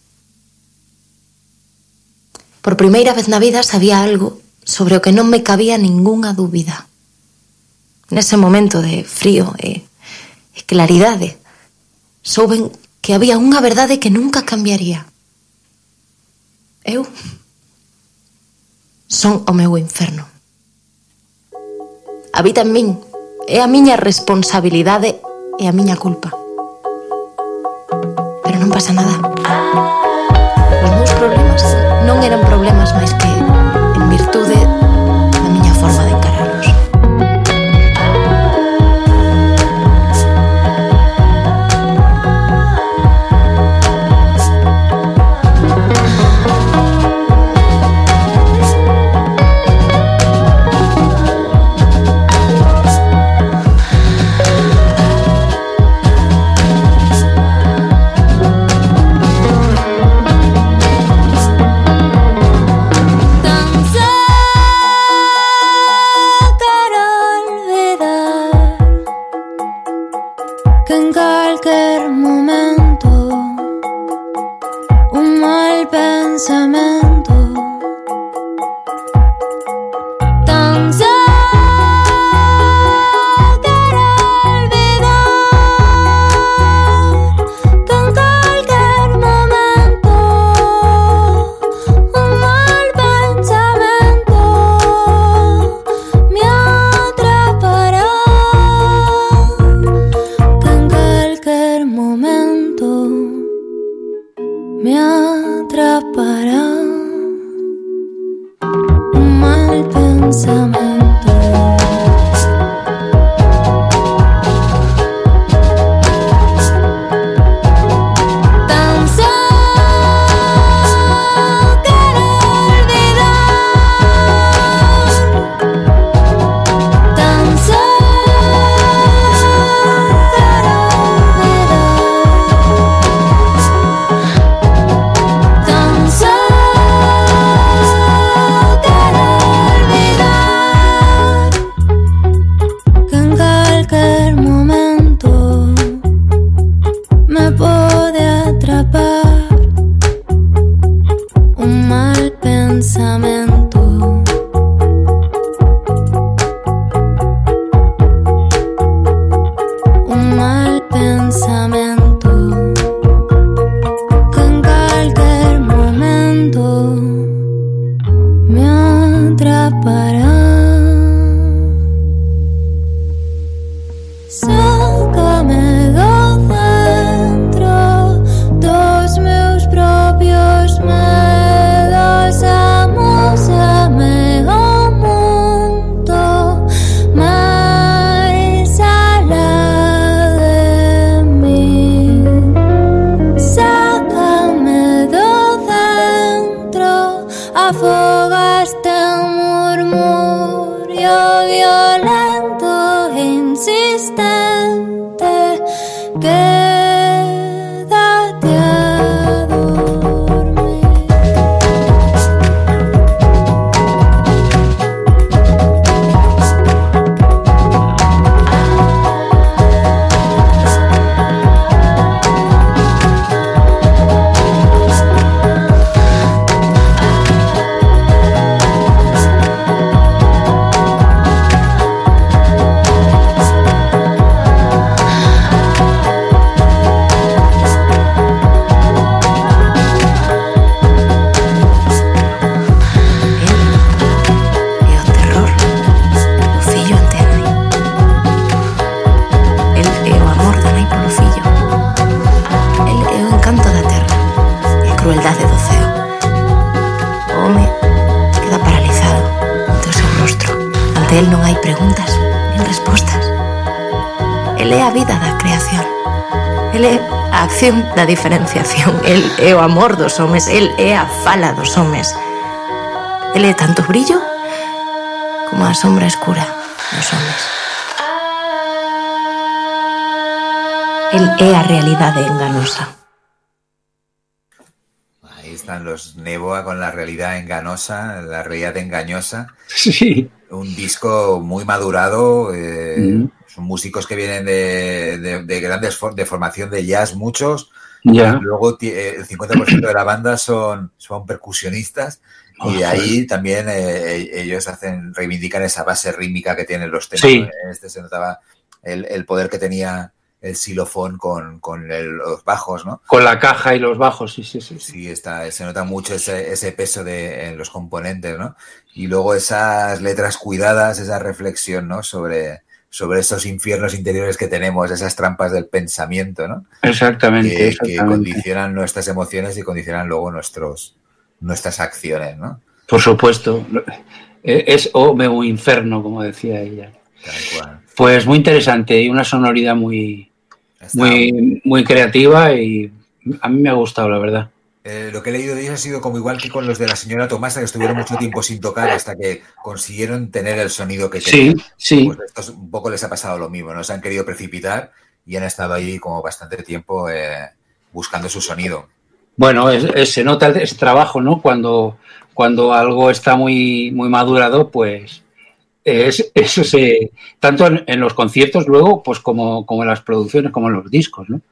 Por primeira vez na vida sabía algo sobre o que non me cabía ningunha dúbida. Nese momento de frío e, e claridade, souben que había unha verdade que nunca cambiaría. Eu son o meu inferno. Habita en min, é a miña responsabilidade e a miña culpa. Pero non pasa nada. Os meus problemas non eran problemas máis que en virtude da miña forma de encaralos. cualquier momento, un mal pensamiento, tan solo quiero olvidar que en cualquier momento un mal pensamiento me atrapará, que en cualquier momento me atrapará un mal pensamiento. Tan solo quiero olvidar, tan solo quiero olvidar, tan solo quiero olvidar que en cualquier momento me puede atrapar un mal pensamiento. Un mal pensamiento que en cualquier momento me atrapará. Sácame do centro dos meus propios medos, amósame o mundo máis alá de mí. Sácame do centro, afoga este murmurio violento e insistente. Quédate a dormir. E o terror, o fillo ante a nai. El é o amor da nai polo fillo. El é o encanto da terra e a crueldade do ceo. O home queda paralizado ante o seu rostro. Ante el non hai preguntas nin respostas. El é a vida da creación. El é a acción da diferenciación. El é o amor dos homes. El é a fala dos homes. El é tanto brillo como a sombra escura dos homes. El é a realidade enganosa. Ahí están los Névoa con la realidad enganosa, la realidad engañosa. Sí. Un disco muy madurado. Eh, Mm. Son músicos que vienen de, de, de grandes for- de formación de jazz, muchos. Ya. Luego ti- eh, el cincuenta por ciento de la banda son, son percusionistas. Oh, Y de ahí joder. también eh, ellos hacen reivindican esa base rítmica que tienen los temas. Sí. ¿no? Este se notaba el, el poder que tenía el xilofón con, con el- los bajos, ¿no? Con la caja y los bajos, sí, sí, sí. Sí, está, se nota mucho ese, ese peso de, en los componentes, ¿no? Y luego esas letras cuidadas, esa reflexión, ¿no? Sobre, sobre esos infiernos interiores que tenemos, esas trampas del pensamiento, ¿no? Exactamente, Que, que exactamente. condicionan nuestras emociones y condicionan luego nuestros, nuestras acciones, ¿no? Por supuesto. Es o meu inferno, como decía ella. Tal cual. Pues muy interesante y una sonoridad muy, muy, muy creativa y a mí me ha gustado, la verdad. Eh, lo que he leído de ellos ha sido como igual que con los de la señora Tomasa, que estuvieron mucho tiempo sin tocar hasta que consiguieron tener el sonido que querían. Sí, sí. Pues estos un poco les ha pasado lo mismo, ¿no? Se han querido precipitar y han estado ahí como bastante tiempo eh, buscando su sonido. Bueno, es, es, se nota ese trabajo, ¿no? Cuando, cuando algo está muy, muy madurado, pues Es, eso se, tanto en, en los conciertos luego, pues como, como en las producciones, como en los discos, ¿no?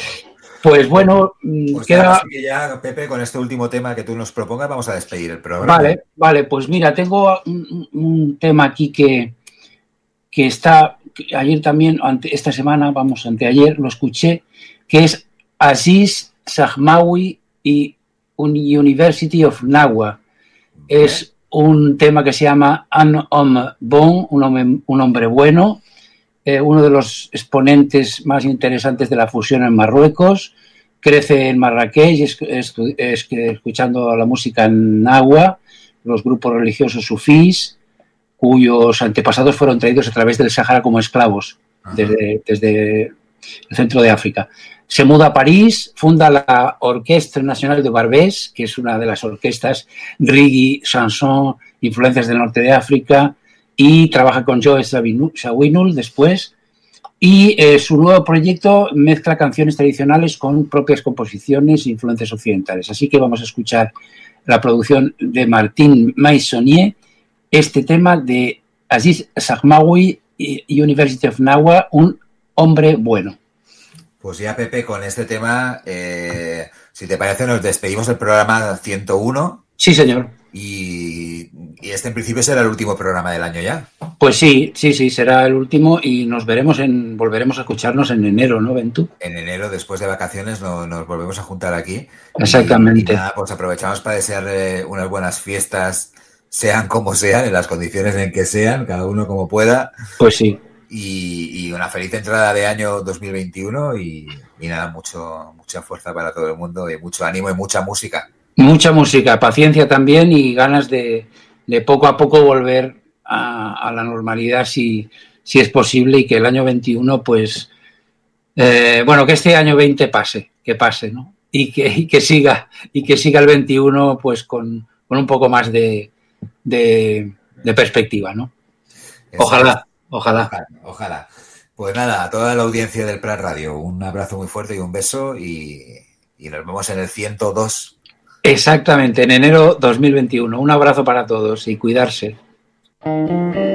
Pues bueno, pues queda... Así que ya, Pepe, con este último tema que tú nos propongas, vamos a despedir el programa. Vale, vale, pues mira, tengo un, un tema aquí que, que está, que ayer también, ante, esta semana, vamos, anteayer, lo escuché, que es Aziz Sahmawi y University of Nahua. Okay. Es un tema que se llama Un homme bon, un hombre, un hombre bueno, eh, uno de los exponentes más interesantes de la fusión en Marruecos. Crece en Marrakech, es, es, es, escuchando la música en Nahua, los grupos religiosos sufís, cuyos antepasados fueron traídos a través del Sahara como esclavos desde, desde el centro de África. Se muda a París, funda la Orquestra Nacional de Barbès, que es una de las orquestas reggae, chanson, influencias del norte de África, y trabaja con Joe Zawinul después. Y eh, su nuevo proyecto mezcla canciones tradicionales con propias composiciones e influencias occidentales. Así que vamos a escuchar la producción de Martin Maissonnier, este tema de Aziz Sahmawi y University of Nahua, un hombre bueno. Pues ya, Pepe, con este tema, eh, si te parece, nos despedimos del programa ciento uno. Sí, señor. Y, y este en principio será el último programa del año ya. Pues sí, sí, sí, será el último y nos veremos en, volveremos a escucharnos en enero, ¿no, Ventu? En enero, después de vacaciones, no, nos volvemos a juntar aquí. Exactamente. Y, y nada, pues aprovechamos para desearle unas buenas fiestas, sean como sean, en las condiciones en que sean, cada uno como pueda. Pues sí. Y, y una feliz entrada de año dos mil veintiuno y, y nada, mucho, mucha fuerza para todo el mundo y mucho ánimo y mucha música. Mucha música, paciencia también y ganas de, de poco a poco volver a, a la normalidad si, si es posible y que el año veintiuno, pues, eh, bueno, que este año veinte pase, que pase, ¿no? Y que, y que siga, y que siga el veintiuno, pues, con, con un poco más de, de, de perspectiva, ¿no? Ojalá. Ojalá. ojalá. Ojalá. Pues nada, a toda la audiencia del Prat Radio, un abrazo muy fuerte y un beso y, y nos vemos en el ciento dos. Exactamente, en enero dos mil veintiuno. Un abrazo para todos y cuidarse.